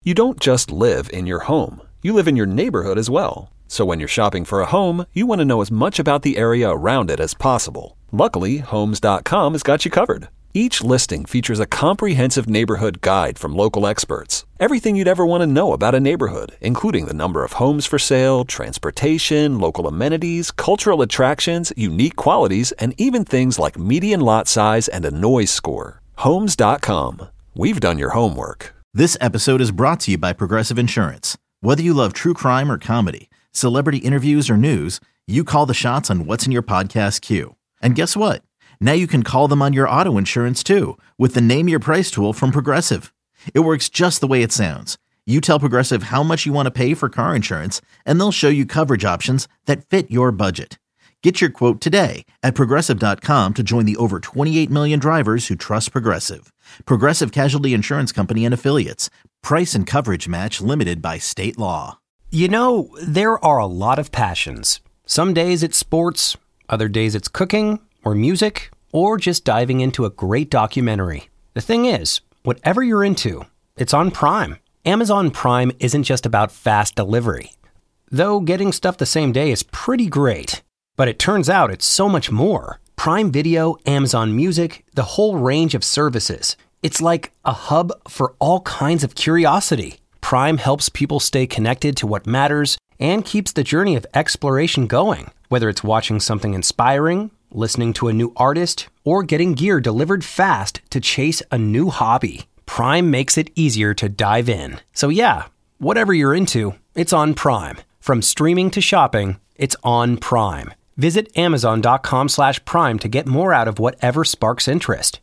You don't just live in your home. You live in your neighborhood as well. So when you're shopping for a home, you want to know as much about the area around it as possible. Luckily, Homes.com has got you covered. Each listing features a comprehensive neighborhood guide from local experts. Everything you'd ever want to know about a neighborhood, including the number of homes for sale, transportation, local amenities, cultural attractions, unique qualities, and even things like median lot size and a noise score. Homes.com. We've done your homework. This episode is brought to you by Progressive Insurance. Whether you love true crime or comedy, celebrity interviews or news, you call the shots on what's in your podcast queue. And guess what? Now you can call them on your auto insurance too with the Name Your Price tool from Progressive. It works just the way it sounds. You tell Progressive how much you want to pay for car insurance, and they'll show you coverage options that fit your budget. Get your quote today at Progressive.com to join the over 28 million drivers who trust Progressive. Progressive Casualty Insurance Company and Affiliates. Price and coverage match limited by state law. You know, there are a lot of passions. Some days it's sports, other days it's cooking or music, or just diving into a great documentary. The thing is, whatever you're into, it's on Prime. Amazon Prime isn't just about fast delivery. Though getting stuff the same day is pretty great. But it turns out it's so much more. Prime Video, Amazon Music, the whole range of services. It's like a hub for all kinds of curiosity. Prime helps people stay connected to what matters and keeps the journey of exploration going. Whether it's watching something inspiring, listening to a new artist, or getting gear delivered fast to chase a new hobby, Prime makes it easier to dive in. So yeah, whatever you're into, it's on Prime. From streaming to shopping, it's on Prime. Visit Amazon.com/Prime to get more out of whatever sparks interest.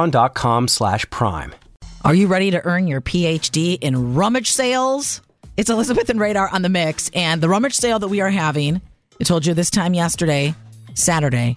Amazon.com/Prime. Are you ready to earn your PhD in rummage sales? It's Elizabeth and Radar on the mix, and the rummage sale that we are having, I told you this time yesterday, Saturday,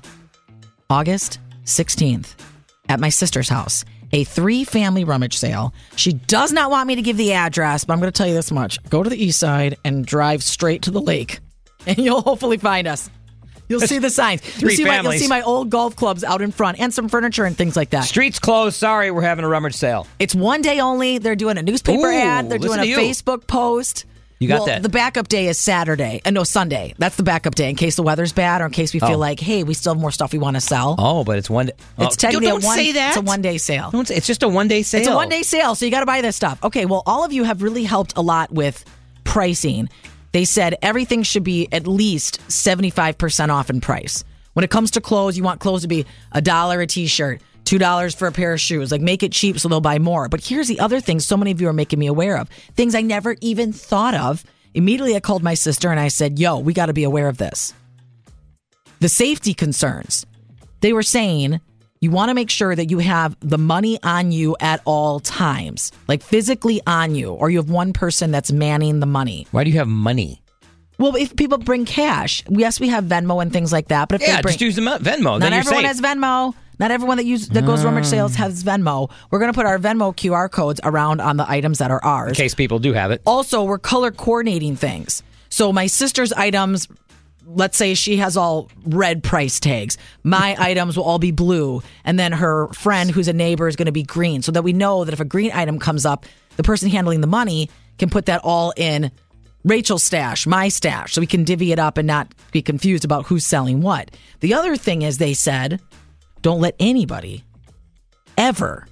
August 16th, at my sister's house. A 3-family rummage sale. She does not want me to give the address, but I'm going to tell you this much. Go to the east side and drive straight to the lake, and you'll hopefully find us. You'll see the signs. You'll see my old golf clubs out in front and some furniture and things like that. Streets closed. Sorry, we're having a rummage sale. It's one day only. They're doing a newspaper ad. They're doing a Facebook post. You got that. The backup day is Saturday. No, Sunday. That's the backup day in case the weather's bad or in case we feel like, hey, we still have more stuff we want to sell. Oh, but it's one day. It's technically don't say that. It's a one-day sale. It's just a one-day sale. It's a one-day sale, so you got to buy this stuff. Okay, well, all of you have really helped a lot with pricing. They said everything should be at least 75% off in price. When it comes to clothes, you want clothes to be $1 a t-shirt, $2 for a pair of shoes. Like, make it cheap so they'll buy more. But here's the other thing so many of you are making me aware of. Things I never even thought of. Immediately, I called my sister and I said, yo, we got to be aware of this. The safety concerns. They were saying you want to make sure that you have the money on you at all times, like physically on you, or you have one person that's manning the money. Why do you have money? Well, if people bring cash, yes, we have Venmo and things like that. But if they bring, just use Venmo. Not everyone has Venmo. Not everyone that goes rummage sales has Venmo. We're going to put our Venmo QR codes around on the items that are ours. In case people do have it. Also, we're color coordinating things. So my sister's items, let's say she has all red price tags. My items will all be blue. And then her friend who's a neighbor is going to be green. So that we know that if a green item comes up, the person handling the money can put that all in Rachel's stash, my stash, so we can divvy it up and not be confused about who's selling what. The other thing is they said, don't let anybody ever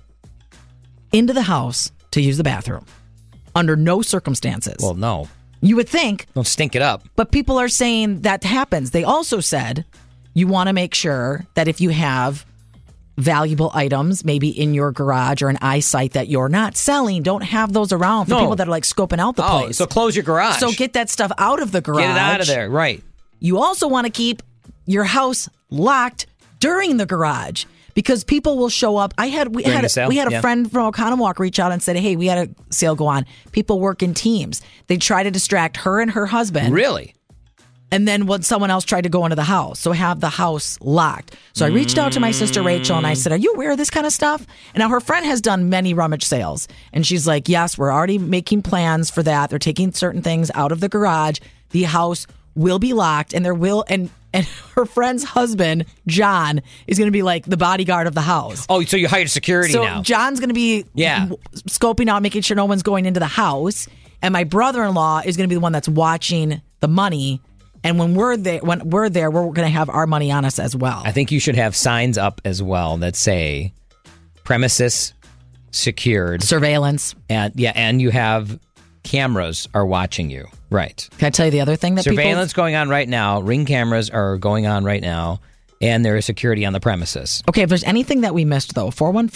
into the house to use the bathroom. Under no circumstances. Well, no. You would think. Don't stink it up. But people are saying that happens. They also said you want to make sure that if you have valuable items, maybe in your garage or an eyesight that you're not selling, don't have those around for people that are like scoping out the place. So close your garage. So get that stuff out of the garage. Get it out of there, right. You also want to keep your house locked during the garage because people will show up. We had a friend from Oconomowoc reach out and said, hey, we had a sale go on. People work in teams. They try to distract her and her husband. Really? And then when someone else tried to go into the house, so have the house locked. So I reached out to my sister Rachel and I said, are you aware of this kind of stuff? And now her friend has done many rummage sales. And she's like, yes, we're already making plans for that. They're taking certain things out of the garage. The house will be locked and and her friend's husband, John, is going to be like the bodyguard of the house. Oh, so you hired security So now. John's going to be scoping out, making sure no one's going into the house. And my brother-in-law is going to be the one that's watching the money. And when we're there, we're going to have our money on us as well. I think you should have signs up as well that say premises secured. Surveillance. And you have cameras are watching you. Right. Can I tell you the other thing that surveillance going on right now, Ring cameras are going on right now, and there is security on the premises. Okay, if there's anything that we missed, though,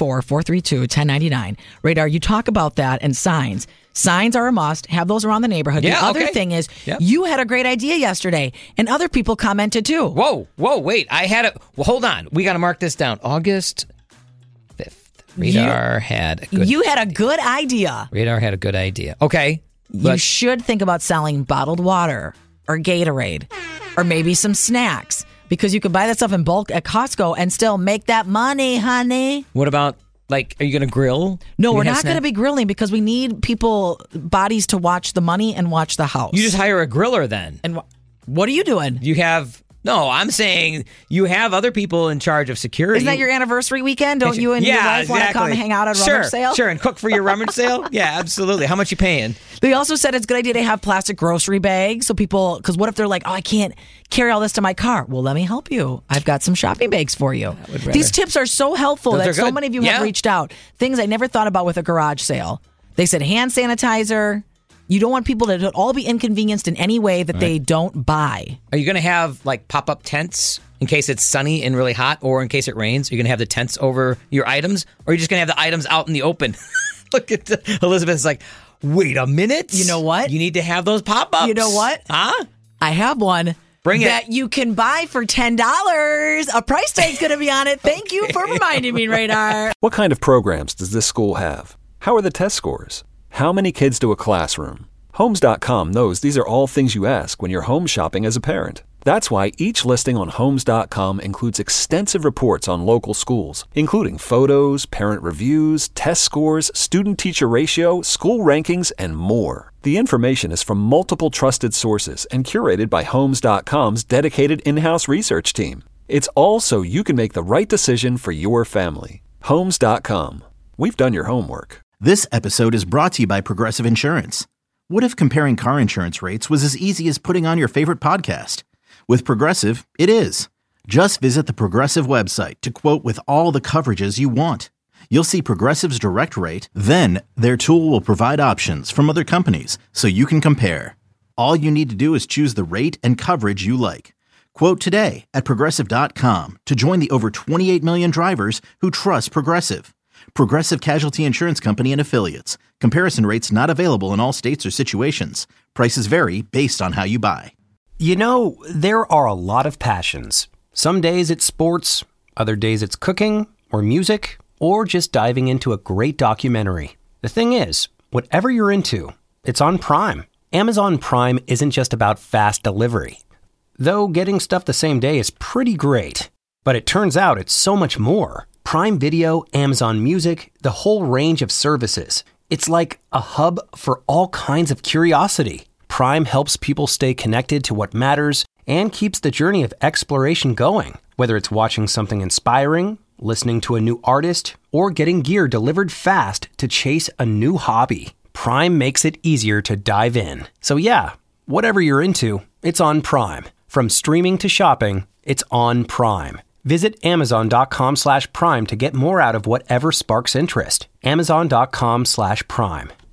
414-432-1099. Radar, you talk about that and signs. Signs are a must. Have those around the neighborhood. Yeah, the other thing is, you had a great idea yesterday, and other people commented too. Whoa, wait. Hold on. We got to mark this down. August 5th. Radar had a good You had a good idea. Radar had a good idea. Okay. You should think about selling bottled water or Gatorade or maybe some snacks because you could buy that stuff in bulk at Costco and still make that money, honey. What about, are you going to grill? No, we're not going to be grilling because we need bodies to watch the money and watch the house. You just hire a griller then. And what are you doing? No, I'm saying you have other people in charge of security. Isn't that your anniversary weekend? Don't you and your wife want to come and hang out at a rummage sale? Sure, and cook for your rummage sale? Yeah, absolutely. How much you paying? They also said it's a good idea to have plastic grocery bags so people, because what if they're like, I can't carry all this to my car? Well, let me help you. I've got some shopping bags for you. These tips are so helpful that so many of you have reached out. Things I never thought about with a garage sale. They said hand sanitizer. You don't want people to all be inconvenienced in any way that they don't buy. Are you going to have pop-up tents in case it's sunny and really hot, or in case it rains? Are you going to have the tents over your items, or are you just going to have the items out in the open? Look at Elizabeth's like, wait a minute. You know what? You need to have those pop-ups. You know what? Huh? I have one. Bring it. That you can buy for $10. A price tag's going to be on it. Thank you for reminding me, Radar. What kind of programs does this school have? How are the test scores? How many kids to a classroom? Homes.com knows these are all things you ask when you're home shopping as a parent. That's why each listing on Homes.com includes extensive reports on local schools, including photos, parent reviews, test scores, student-teacher ratio, school rankings, and more. The information is from multiple trusted sources and curated by Homes.com's dedicated in-house research team. It's all so you can make the right decision for your family. Homes.com. We've done your homework. This episode is brought to you by Progressive Insurance. What if comparing car insurance rates was as easy as putting on your favorite podcast? With Progressive, it is. Just visit the Progressive website to quote with all the coverages you want. You'll see Progressive's direct rate, then their tool will provide options from other companies so you can compare. All you need to do is choose the rate and coverage you like. Quote today at Progressive.com to join the over 28 million drivers who trust Progressive. Progressive Casualty Insurance Company and Affiliates. Comparison rates not available in all states or situations. Prices vary based on how you buy. You know, there are a lot of passions. Some days it's sports, other days it's cooking or music, or just diving into a great documentary. The thing is, whatever you're into, it's on Prime. Amazon Prime isn't just about fast delivery. Though getting stuff the same day is pretty great. But it turns out it's so much more. Prime Video, Amazon Music, the whole range of services. It's like a hub for all kinds of curiosity. Prime helps people stay connected to what matters and keeps the journey of exploration going. Whether it's watching something inspiring, listening to a new artist, or getting gear delivered fast to chase a new hobby, Prime makes it easier to dive in. So yeah, whatever you're into, it's on Prime. From streaming to shopping, it's on Prime. Visit Amazon.com/Prime to get more out of whatever sparks interest. Amazon.com/Prime.